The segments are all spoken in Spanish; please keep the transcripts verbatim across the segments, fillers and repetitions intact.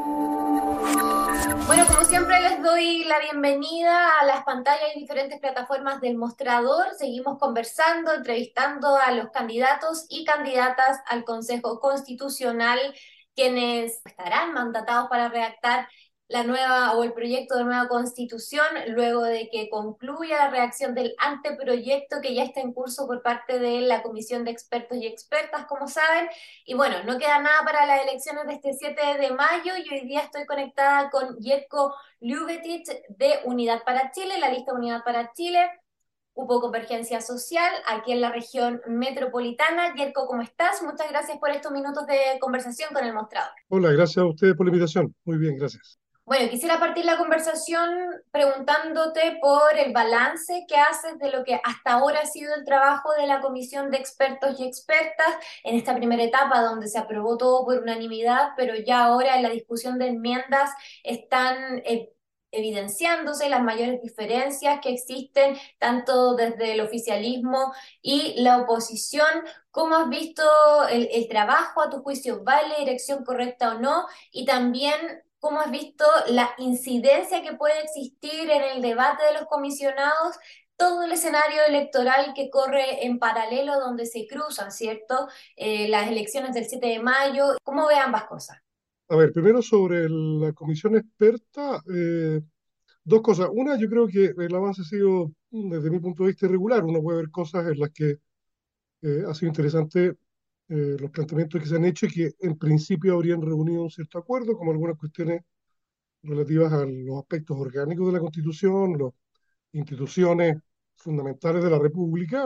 Bueno, como siempre les doy la bienvenida a las pantallas y diferentes plataformas del Mostrador. Seguimos conversando, entrevistando a los candidatos y candidatas al Consejo Constitucional, quienes estarán mandatados para redactar la nueva o el proyecto de nueva constitución, luego de que concluya la redacción del anteproyecto que ya está en curso por parte de la Comisión de Expertos y Expertas, como saben. Y bueno, no queda nada para las elecciones de este siete de mayo y hoy día estoy conectada con Jerko Ljubetic de Unidad para Chile, la lista Unidad para Chile, Cupo Convergencia Social, aquí en la región metropolitana. Jerko, ¿cómo estás? Muchas gracias por estos minutos de conversación con el mostrador. Hola, gracias a ustedes por la invitación. Muy bien, gracias. Bueno, quisiera partir la conversación preguntándote por el balance que haces de lo que hasta ahora ha sido el trabajo de la Comisión de Expertos y Expertas en esta primera etapa donde se aprobó todo por unanimidad, pero ya ahora en la discusión de enmiendas están eh, evidenciándose las mayores diferencias que existen tanto desde el oficialismo y la oposición. ¿Cómo has visto el, el trabajo? ¿A tu juicio va en la dirección correcta o no? Y también, ¿cómo has visto la incidencia que puede existir en el debate de los comisionados? Todo el escenario electoral que corre en paralelo, donde se cruzan, ¿cierto? Eh, las elecciones del siete de mayo. ¿Cómo ve ambas cosas? A ver, primero sobre el- la comisión experta, eh, dos cosas. Una, yo creo que el avance ha sido, mm, desde mi punto de vista, irregular. Uno puede ver cosas en las que eh, ha sido interesante eh, los planteamientos que se han hecho y que en principio habrían reunido un cierto acuerdo, como algunas cuestiones relativas a los aspectos orgánicos de la Constitución, las instituciones fundamentales de la República.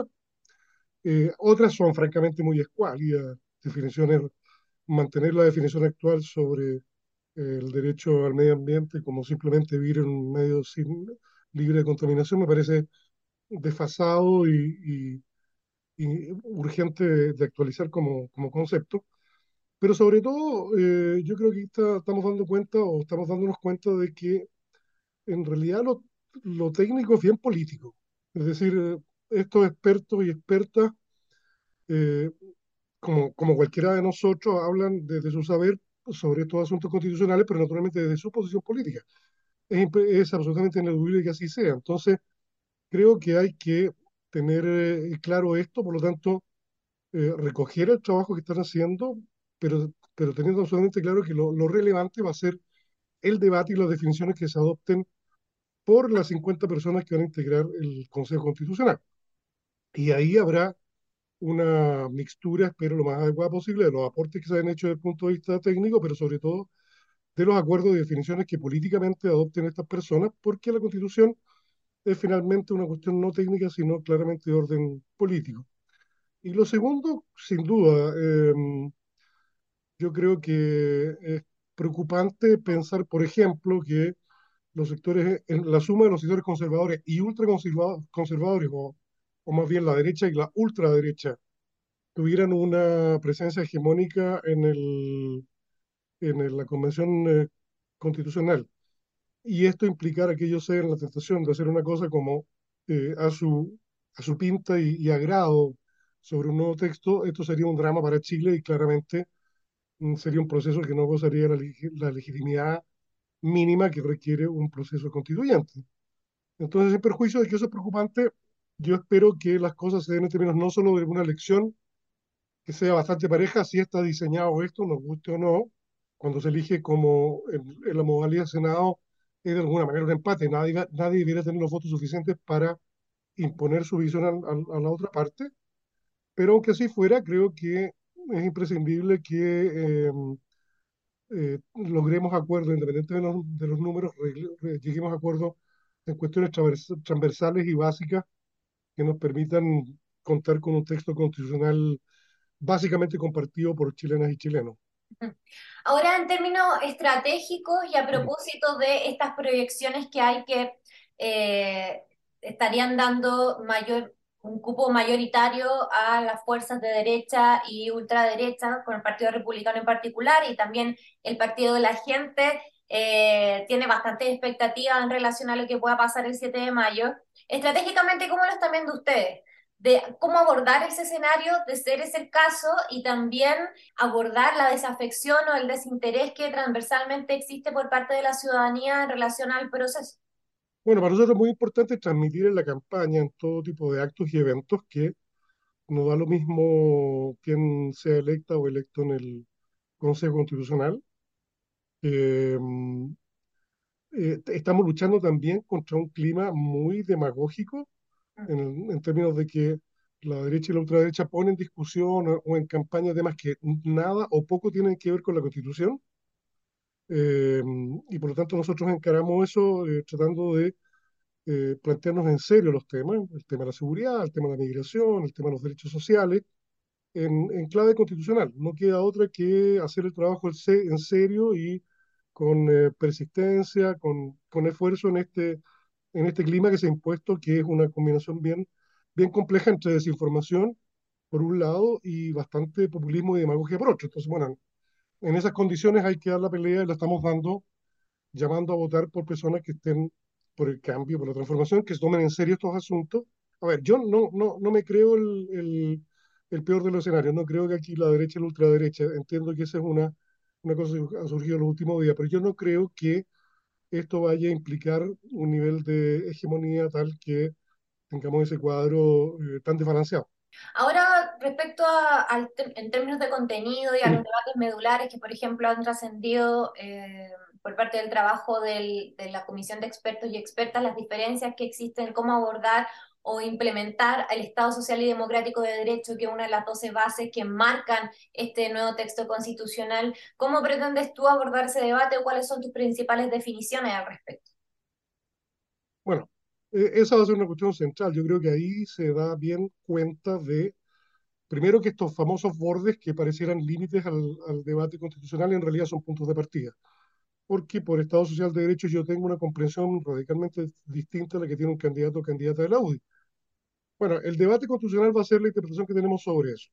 Eh, otras son francamente muy escuálidas, definiciones, mantener la definición actual sobre el derecho al medio ambiente como simplemente vivir en un medio sin, libre de contaminación me parece desfasado y, y, y urgente de, de actualizar como, como concepto. Pero sobre todo, eh, yo creo que está- estamos dando cuenta o estamos dándonos cuenta de que en realidad lo, lo técnico es bien político. Es decir, eh, estos expertos y expertas, eh, como, como cualquiera de nosotros, hablan desde su saber sobre estos asuntos constitucionales, pero naturalmente desde su posición política. Es, imp- es absolutamente ineludible que así sea. Entonces, creo que hay que tener eh, claro esto, por lo tanto, eh, recoger el trabajo que están haciendo, pero, pero teniendo absolutamente claro que lo, lo relevante va a ser el debate y las definiciones que se adopten por las cincuenta personas que van a integrar el Consejo Constitucional. Y ahí habrá una mixtura, espero, lo más adecuada posible de los aportes que se han hecho desde el punto de vista técnico, pero sobre todo de los acuerdos y definiciones que políticamente adopten estas personas, porque la Constitución es finalmente una cuestión no técnica, sino claramente de orden político. Y lo segundo, sin duda, eh, yo creo que es preocupante pensar, por ejemplo, que los sectores, en la suma de los sectores conservadores y ultraconservadores, o, o más bien la derecha y la ultraderecha, tuvieran una presencia hegemónica en, el, en el- la Convención eh, Constitucional. Y esto implicara que ellos sean la tentación de hacer una cosa como eh, a su, a su pinta y, y agrado sobre un nuevo texto, esto sería un drama para Chile y claramente mm, sería un proceso que no gozaría la, legi- la legitimidad mínima que requiere un proceso constituyente. Entonces, en perjuicio de que eso es preocupante, yo espero que las cosas se den en términos no solo de una elección que sea bastante pareja, si está diseñado esto, nos guste o no, cuando se elige como en, en la modalidad de Senado, es de alguna manera un empate, nadie, va- nadie debiera tener los votos suficientes para imponer su visión al- al- a, la otra parte, pero aunque así fuera, creo que es imprescindible que eh, eh, logremos acuerdos, independientemente de los, de los números, regle- re- lleguemos a acuerdos en cuestiones travers- transversales y básicas que nos permitan contar con un texto constitucional básicamente compartido por chilenas y chilenos. Ahora, en términos estratégicos y a propósito de estas proyecciones que hay que eh, estarían dando mayor, un cupo mayoritario a las fuerzas de derecha y ultraderecha, con el Partido Republicano en particular, y también el Partido de la Gente eh, tiene bastantes expectativas en relación a lo que pueda pasar el siete de mayo. Estratégicamente, ¿cómo lo están viendo ustedes? de cómo abordar ese escenario, de ser ese el caso, y también abordar la desafección o el desinterés que transversalmente existe por parte de la ciudadanía en relación al proceso. Bueno, para nosotros es muy importante transmitir en la campaña, en todo tipo de actos y eventos, que no da lo mismo quién sea electa o electo en el Consejo Constitucional. Eh, eh, Estamos luchando también contra un clima muy demagógico en, en términos de que la derecha y la ultraderecha ponen en discusión o, o en campaña temas que nada o poco tienen que ver con la Constitución. Eh, y por lo tanto nosotros encaramos eso eh, tratando de eh, plantearnos en serio los temas, el tema de la seguridad, el tema de la migración, el tema de los derechos sociales, en, en clave constitucional. No queda otra que hacer el trabajo en se- en serio y con eh, persistencia, con, con esfuerzo en este, en este clima que se ha impuesto, que es una combinación bien, bien compleja entre desinformación, por un lado, y bastante populismo y demagogia por otro. Entonces, bueno, en esas condiciones hay que dar la pelea y la estamos dando, llamando a votar por personas que estén por el cambio, por la transformación, que se tomen en serio estos asuntos. A ver, yo no, no, no me creo el, el, el peor de los escenarios, no creo que aquí la derecha y la ultraderecha, entiendo que esa es una, una cosa que ha surgido en los últimos días, pero yo no creo que esto vaya a implicar un nivel de hegemonía tal que tengamos ese cuadro eh, tan desbalanceado. Ahora, respecto a, al te- en términos de contenido y a los debates medulares que, por ejemplo, han trascendido eh, por parte del trabajo del- de la Comisión de Expertos y Expertas, las diferencias que existen, cómo abordar o implementar el Estado Social y Democrático de Derecho, que es una de las doce bases que marcan este nuevo texto constitucional, ¿cómo pretendes tú abordar ese debate o cuáles son tus principales definiciones al respecto? Bueno, eh, esa va a ser una cuestión central. Yo creo que ahí se da bien cuenta de, primero, que estos famosos bordes que parecieran límites al, al debate constitucional en realidad son puntos de partida. Porque por Estado Social de Derecho yo tengo una comprensión radicalmente distinta a la que tiene un candidato o candidata de la U D I. Bueno, el debate constitucional va a ser la interpretación que tenemos sobre eso.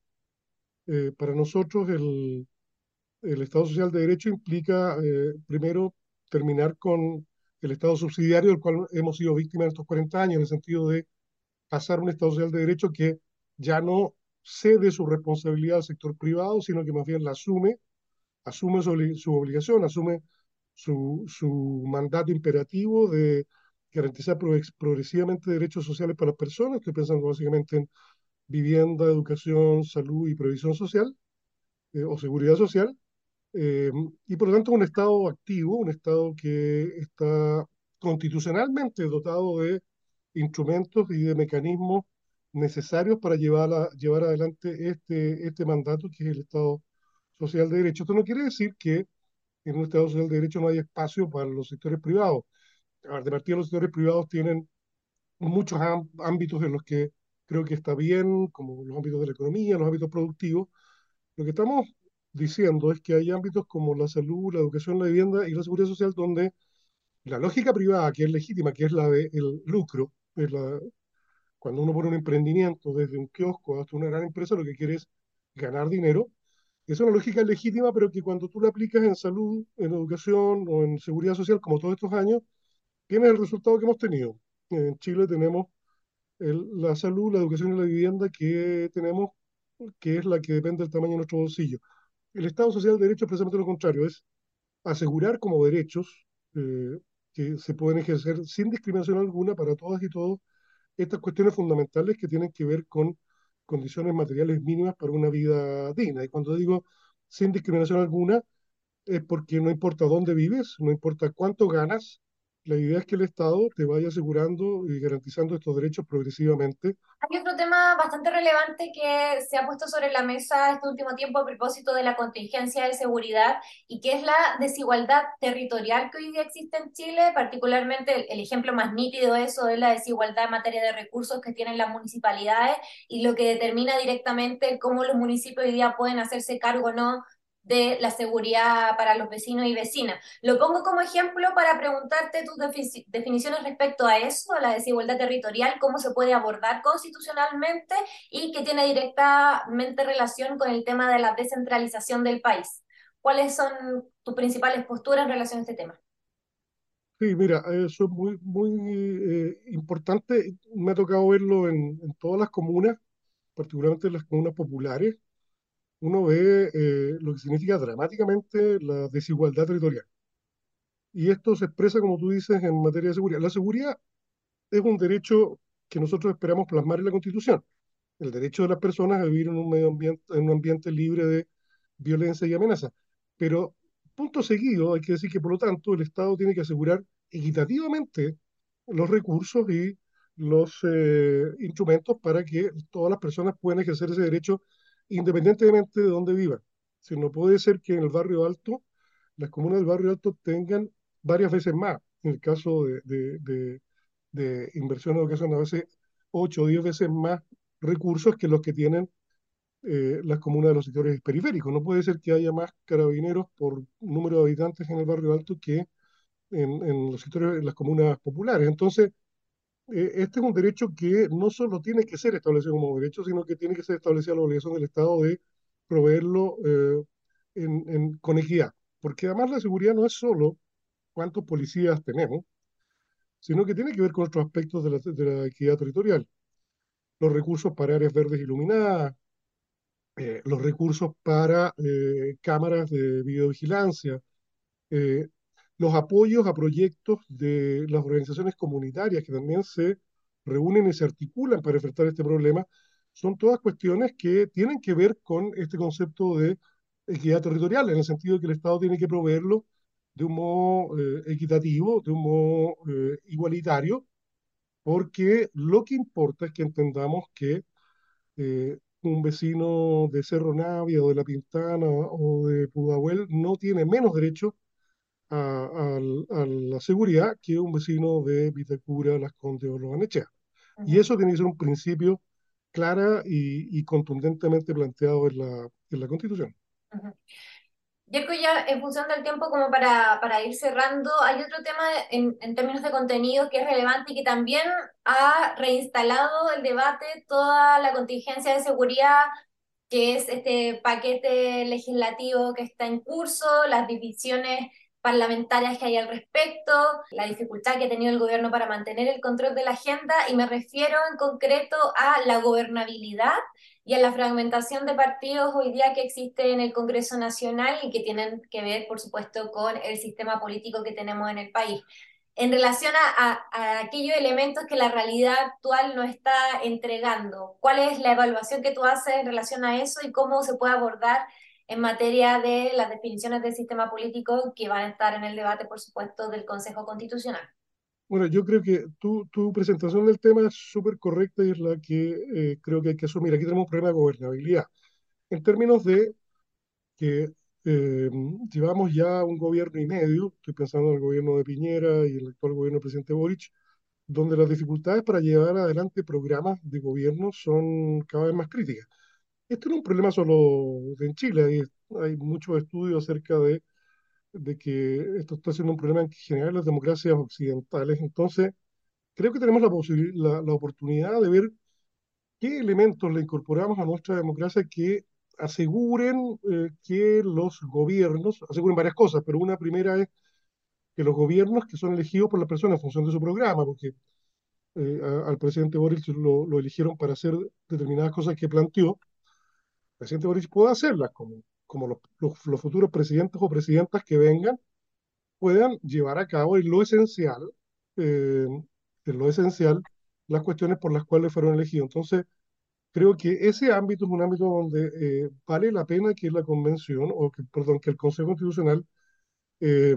Eh, para nosotros el, el Estado Social de Derecho implica, eh, primero, terminar con el Estado subsidiario del cual hemos sido víctimas en estos cuarenta años, en el sentido de pasar a un Estado Social de Derecho que ya no cede su responsabilidad al sector privado, sino que más bien la asume, asume su, obli- su obligación, asume su, su mandato imperativo de garantizar pro- progresivamente derechos sociales para las personas. Estoy pensando básicamente en vivienda, educación, salud y previsión social eh, o seguridad social. Eh, y por lo tanto un Estado activo, un Estado que está constitucionalmente dotado de instrumentos y de mecanismos necesarios para llevar, a, llevar adelante este, este mandato que es el Estado Social de Derecho. Esto no quiere decir que en un Estado Social de Derecho no haya espacio para los sectores privados. A ver, de partida los sectores privados tienen muchos am- ámbitos en los que creo que está bien, como los ámbitos de la economía, los ámbitos productivos. Lo que estamos diciendo es que hay ámbitos como la salud, la educación, la vivienda y la seguridad social donde la lógica privada, que es legítima, que es la del lucro, es la, cuando uno pone un emprendimiento desde un kiosco hasta una gran empresa, lo que quiere es ganar dinero. Es una lógica legítima, pero que cuando tú la aplicas en salud, en educación o en seguridad social, como todos estos años, tienes el resultado que hemos tenido. En Chile tenemos el- la salud, la educación y la vivienda que tenemos, que es la que depende del tamaño de nuestro bolsillo. El Estado Social de Derecho es precisamente lo contrario, es asegurar como derechos eh, que se pueden ejercer sin discriminación alguna para todas y todos estas cuestiones fundamentales que tienen que ver con condiciones materiales mínimas para una vida digna. Y cuando digo sin discriminación alguna, es porque no importa dónde vives, no importa cuánto ganas, la idea es que el Estado te vaya asegurando y garantizando estos derechos progresivamente. Hay otro tema bastante relevante que se ha puesto sobre la mesa este último tiempo a propósito de la contingencia de seguridad y que es la desigualdad territorial que hoy día existe en Chile, particularmente el, el ejemplo más nítido de eso es la desigualdad en materia de recursos que tienen las municipalidades y lo que determina directamente cómo los municipios hoy día pueden hacerse cargo o no de la seguridad para los vecinos y vecinas. Lo pongo como ejemplo para preguntarte tus defi- definiciones respecto a eso, a la desigualdad territorial, cómo se puede abordar constitucionalmente y que tiene directamente relación con el tema de la descentralización del país. ¿Cuáles son tus principales posturas en relación a este tema? Sí, mira, eso es muy, muy eh, importante. Me ha tocado verlo en, en todas las comunas, particularmente en las comunas populares. Uno ve eh, lo que significa dramáticamente la desigualdad territorial. Y esto se expresa, como tú dices, en materia de seguridad. La seguridad es un derecho que nosotros esperamos plasmar en la Constitución, el derecho de las personas a vivir en un medio ambiente, en un ambiente libre de violencia y amenaza. Pero, punto seguido, hay que decir que, por lo tanto, el Estado tiene que asegurar equitativamente los recursos y los eh, instrumentos para que todas las personas puedan ejercer ese derecho independientemente de dónde vivan. Si no puede ser que en el barrio alto, las comunas del barrio alto tengan varias veces más, en el caso de, de, de, de inversión en educación, a veces ocho o diez veces más recursos que los que tienen eh, las comunas de los sectores periféricos. No puede ser que haya más carabineros por número de habitantes en el barrio alto que en, en los sectores, en las comunas populares. Entonces, eh, este es un derecho que no solo tiene que ser establecido como derecho, sino que tiene que ser establecida la obligación del Estado de proveerlo eh, en, en, con equidad. Porque además la seguridad no es solo cuántos policías tenemos, sino que tiene que ver con otros aspectos de la, de la equidad territorial. Los recursos para áreas verdes iluminadas, eh, los recursos para eh, cámaras de videovigilancia, eh, los apoyos a proyectos de las organizaciones comunitarias que también se reúnen y se articulan para enfrentar este problema, son todas cuestiones que tienen que ver con este concepto de equidad territorial, en el sentido de que el Estado tiene que proveerlo de un modo eh, equitativo, de un modo eh, igualitario, porque lo que importa es que entendamos que eh, un vecino de Cerro Navia o de La Pintana o de Pudahuel no tiene menos derecho a, a- a la seguridad que un vecino de Vitacura, Las Condes o Los Barnechea. Y Ujú, eso tiene que ser un principio clara y, y contundentemente planteado en la, en la Constitución. ujú. Yerko, ya en función del tiempo, como para, para ir cerrando, hay otro tema en, en términos de contenido que es relevante y que también ha reinstalado el debate toda la contingencia de seguridad, que es este paquete legislativo que está en curso, las divisiones parlamentarias que hay al respecto, la dificultad que ha tenido el gobierno para mantener el control de la agenda, y me refiero en concreto a la gobernabilidad y a la fragmentación de partidos hoy día que existe en el Congreso Nacional y que tienen que ver, por supuesto, con el sistema político que tenemos en el país. En relación a, a, a aquellos elementos que la realidad actual no está entregando, ¿cuál es la evaluación que tú haces en relación a eso y cómo se puede abordar en materia de las definiciones del sistema político que van a estar en el debate, por supuesto, del Consejo Constitucional? Bueno, yo creo que tu, tu presentación del tema es súper correcta y es la que eh, creo que hay que asumir. Aquí tenemos un problema de gobernabilidad. En términos de que eh, llevamos ya un gobierno y medio, estoy pensando en el gobierno de Piñera y el actual gobierno del presidente Boric, donde las dificultades para llevar adelante programas de gobierno son cada vez más críticas. Esto no es un problema solo de en Chile, hay, hay muchos estudios acerca de, de que esto está siendo un problema en general en las democracias occidentales. Entonces, creo que tenemos la, posibil- la, la oportunidad de ver qué elementos le incorporamos a nuestra democracia que aseguren eh, que los gobiernos, aseguren varias cosas, pero una primera es que los gobiernos que son elegidos por las personas en función de su programa, porque eh, a- al presidente Boric lo, lo eligieron para hacer determinadas cosas que planteó, el presidente Boric puede hacerlas, como, como los, los, los futuros presidentes o presidentas que vengan puedan llevar a cabo en lo esencial, eh, en lo esencial, las cuestiones por las cuales fueron elegidos. Entonces, creo que ese ámbito es un ámbito donde eh, vale la pena que la convención, o que, perdón, que el Consejo Constitucional eh,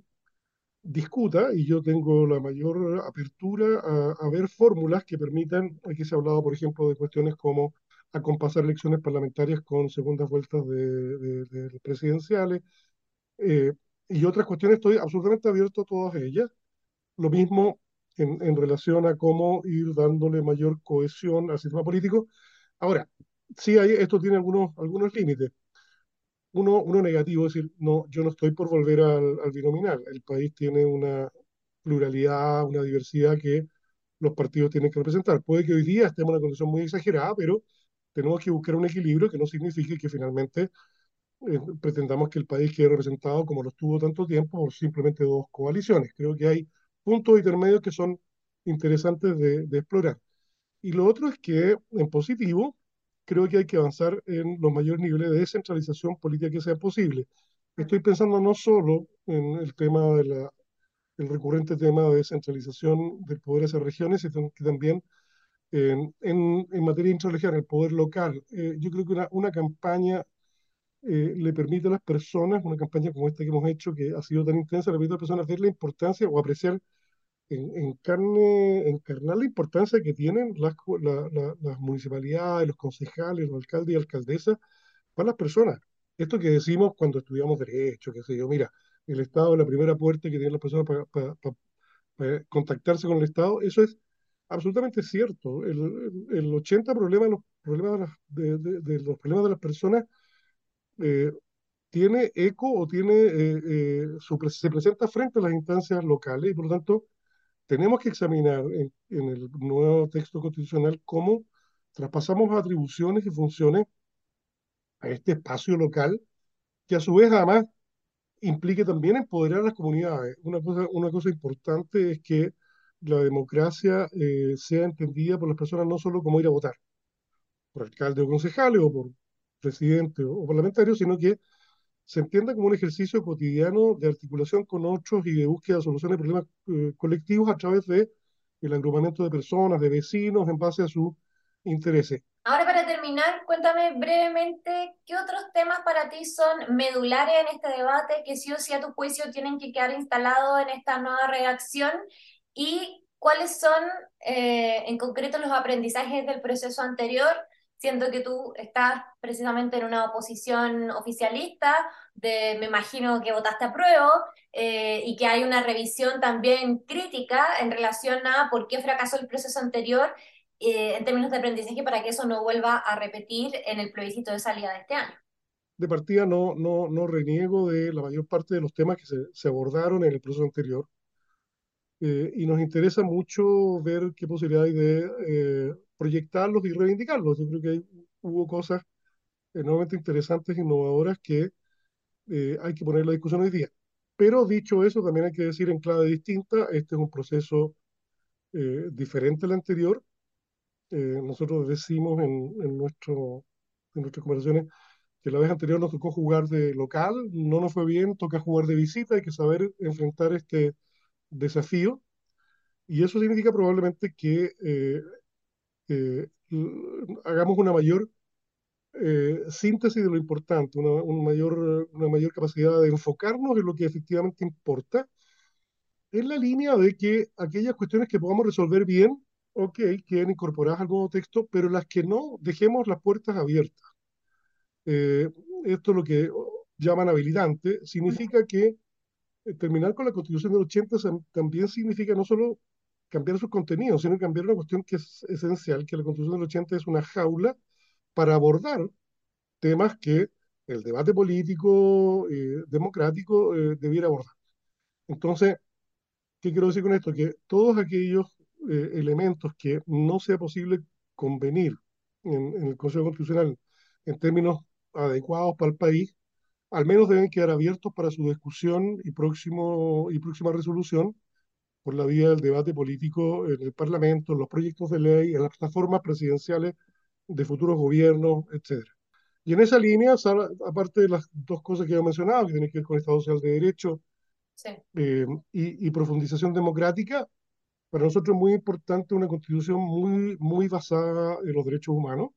discuta, y yo tengo la mayor apertura a, a ver fórmulas que permitan, aquí se ha hablado, por ejemplo, de cuestiones como acompasar elecciones parlamentarias con segundas vueltas de, de, de presidenciales, eh, y otras cuestiones, estoy absolutamente abierto a todas ellas. Lo mismo en, en relación a cómo ir dándole mayor cohesión al sistema político. Ahora, sí, hay, esto tiene algunos, algunos límites. Uno, uno negativo, es decir, no, yo no estoy por volver al, al binominal. El país tiene una pluralidad, una diversidad que los partidos tienen que representar. Puede que hoy día estemos en una condición muy exagerada, pero tenemos que buscar un equilibrio que no signifique que finalmente eh, pretendamos que el país quede representado como lo estuvo tanto tiempo por simplemente dos coaliciones. Creo que hay puntos intermedios que son interesantes de, de explorar. Y lo otro es que, en positivo, creo que hay que avanzar en los mayores niveles de descentralización política que sea posible. Estoy pensando no solo en el tema de la, el recurrente tema de descentralización del poder hacia regiones, sino que también en, en, en materia intrarregional, el poder local. Eh, yo creo que una, una campaña eh, le permite a las personas, una campaña como esta que hemos hecho, que ha sido tan intensa, le permite a las personas ver la importancia o apreciar en, en carne, encarnar la importancia que tienen las, co- la- la- las municipalidades, los concejales, los alcaldes y alcaldesas para las personas. Esto que decimos cuando estudiamos derecho, qué sé yo, mira, el Estado es la primera puerta que tienen las personas para, para- para- para contactarse con el Estado, eso es absolutamente cierto. El, el, el ochenta problemas, los problemas de, las- de- de- de los problemas de las personas eh, tiene eco o tiene, eh, eh, su pre- se presenta frente a las instancias locales y por lo tanto tenemos que examinar en, en el nuevo texto constitucional cómo traspasamos atribuciones y funciones a este espacio local, que a su vez además implique también empoderar a las comunidades. Una cosa, una cosa importante es que la democracia eh, sea entendida por las personas no solo como ir a votar, por alcalde o concejales o por presidente o, o parlamentario, sino que se entienda como un ejercicio cotidiano de articulación con otros y de búsqueda de soluciones de problemas eh, colectivos a través de el agrupamiento de personas, de vecinos, en base a sus intereses. Ahora para terminar, cuéntame brevemente qué otros temas para ti son medulares en este debate, que sí o sí a tu juicio tienen que quedar instalados en esta nueva redacción y cuáles son eh, en concreto los aprendizajes del proceso anterior, siendo que tú estás precisamente en una oposición oficialista, de, me imagino que votaste a prueba eh, y que hay una revisión también crítica en relación a por qué fracasó el proceso anterior eh, en términos de aprendizaje para que eso no vuelva a repetir en el plebiscito de salida de este año. De partida no, no, no reniego de la mayor parte de los temas que se, se abordaron en el proceso anterior eh, y nos interesa mucho ver qué posibilidad hay de eh, proyectarlos y reivindicarlos. Yo creo que hay- hubo cosas enormemente interesantes e innovadoras que eh, hay que poner en la discusión hoy día. Pero dicho eso, también hay que decir en clave distinta, este es un proceso eh, diferente al anterior. Eh, nosotros decimos en, en, nuestro, en nuestras conversaciones que la vez anterior nos tocó jugar de local, no nos fue bien, toca jugar de visita, hay que saber enfrentar este desafío y eso significa probablemente que eh, eh, hagamos una mayor eh, síntesis de lo importante, una, un mayor, una mayor capacidad de enfocarnos en lo que efectivamente importa, en la línea de que aquellas cuestiones que podamos resolver bien, ok, queden incorporadas al nuevo texto, pero las que no, dejemos las puertas abiertas. Eh, Esto es lo que llaman habilitante, significa que eh, terminar con la Constitución del ochenta sam- también significa no solo cambiar sus contenidos, sino cambiar una cuestión que es esencial, que la Constitución del ochenta es una jaula para abordar temas que el debate político eh, democrático eh, debiera abordar. Entonces, ¿qué quiero decir con esto? Que todos aquellos eh, elementos que no sea posible convenir en, en el Consejo Constitucional en términos adecuados para el país, al menos deben quedar abiertos para su discusión y, próximo, y próxima resolución por la vía del debate político en el Parlamento, en los proyectos de ley, en las plataformas presidenciales de futuros gobiernos, etcétera. Y en esa línea, sal- aparte de las dos cosas que he mencionado, que tienen que ver con Estado Social de Derecho Sí. eh, y, y profundización democrática, para nosotros es muy importante una constitución muy, muy basada en los derechos humanos.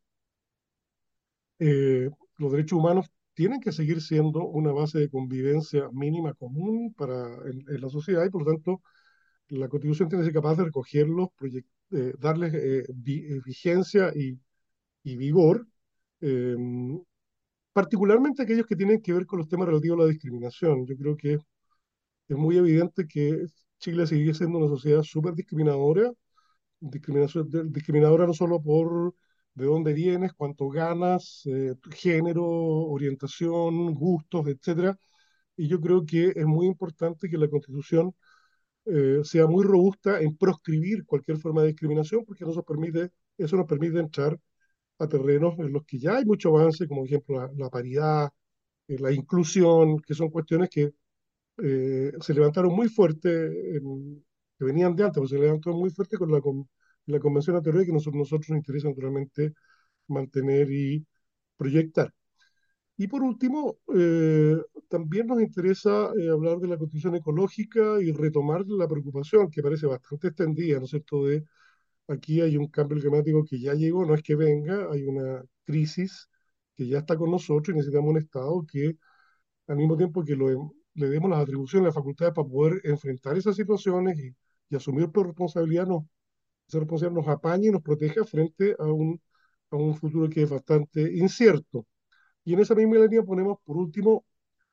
Eh, los derechos humanos tienen que seguir siendo una base de convivencia mínima común para en, en la sociedad y por lo tanto la constitución tiene que ser capaz de recogerlos, proyec- eh, darles eh, vi- eh, vigencia y, y vigor, eh, particularmente aquellos que tienen que ver con los temas relativos a la discriminación. Yo creo que es muy evidente que Chile sigue siendo una sociedad súper discriminadora, discriminación, de- discriminadora no solo por de dónde vienes, cuánto ganas, eh, género, orientación, gustos, etcétera. Y yo creo que es muy importante que la Constitución eh, sea muy robusta en proscribir cualquier forma de discriminación, porque eso nos permite, eso nos permite entrar a terrenos en los que ya hay mucho avance, como por ejemplo la, la paridad, eh, la inclusión, que son cuestiones que eh, se levantaron muy fuerte, en- que venían de antes, pero se levantaron muy fuerte con la, con la Convención Anterior, que nosotros, nosotros nos interesa naturalmente mantener y proyectar. Y por último, eh, también nos interesa eh, hablar de la constitución ecológica y retomar la preocupación que parece bastante extendida, ¿no es cierto?, de aquí hay un cambio climático que ya llegó, no es que venga, hay una crisis que ya está con nosotros y necesitamos un Estado que, al mismo tiempo que lo, le demos las atribuciones, las facultades para poder enfrentar esas situaciones y, y asumir por responsabilidad, nos, esa responsabilidad nos apañe y nos proteja frente a un, a un futuro que es bastante incierto. Y en esa misma línea ponemos, por último,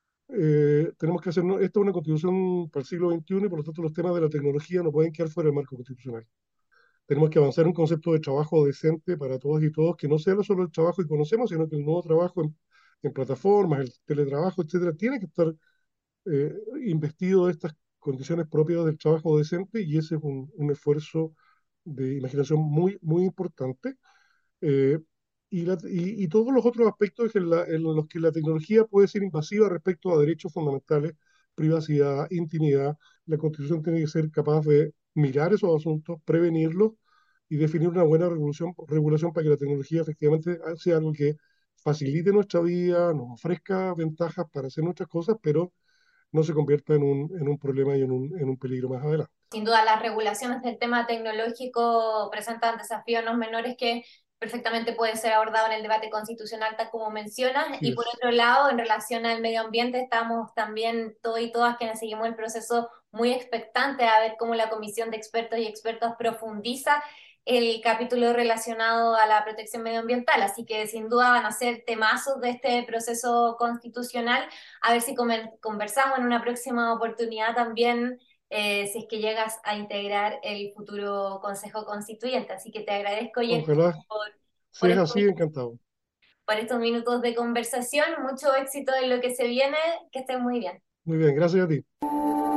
eh, tenemos que hacer, ¿no? Esta es una constitución para el siglo veintiuno y por lo tanto los temas de la tecnología no pueden quedar fuera del marco constitucional. Tenemos que avanzar en un concepto de trabajo decente para todos y todos, que no sea solo el trabajo que conocemos, sino que el nuevo trabajo en, en plataformas, el teletrabajo, etcétera, tiene que estar eh, investido de estas condiciones propias del trabajo decente y ese es un, un esfuerzo de imaginación muy, muy importante. Eh, y, la- y- y todos los otros aspectos en, la- en los que la tecnología puede ser invasiva respecto a derechos fundamentales, privacidad, intimidad. La Constitución tiene que ser capaz de mirar esos asuntos, prevenirlos y definir una buena regulación, regulación para que la tecnología efectivamente sea algo que facilite nuestra vida, nos ofrezca ventajas para hacer nuestras cosas, pero no se convierta en un, en un problema y en un, en un peligro más adelante. Sin duda, las regulaciones del tema tecnológico presentan desafíos no menores que perfectamente pueden ser abordados en el debate constitucional, tal como mencionas. Así Y por es. otro lado, en relación al medio ambiente, estamos también todos y todas quienes seguimos el proceso muy expectantes a ver cómo la comisión de expertos y expertos profundiza el capítulo relacionado a la protección medioambiental. Así que sin duda van a ser temazos de este proceso constitucional. A ver si conversamos en una próxima oportunidad también, eh, si es que llegas a integrar el futuro Consejo Constituyente. Así que te agradezco, Jesper, Ojalá, por, si por, es estos, así, encantado. por estos minutos de conversación. Mucho éxito en lo que se viene. Que estés muy bien. Muy bien, gracias a ti.